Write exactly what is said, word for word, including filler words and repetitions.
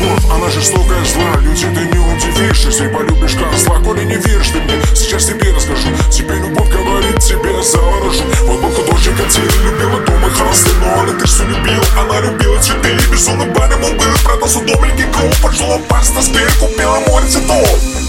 любовь, она жестокая, зла. Люди, ты не удивишь, если полюбишь козла. Коли не веришь ты мне, сейчас тебе расскажу. Тебе любовь говорит, тебе заворожу. Вот был художник от тебя, любила дом и холсты. Но она ты все любил, она любила цветы. Безумным парнем он был, продался дом или клуб. Пошел опасно, спель, купила море цветов.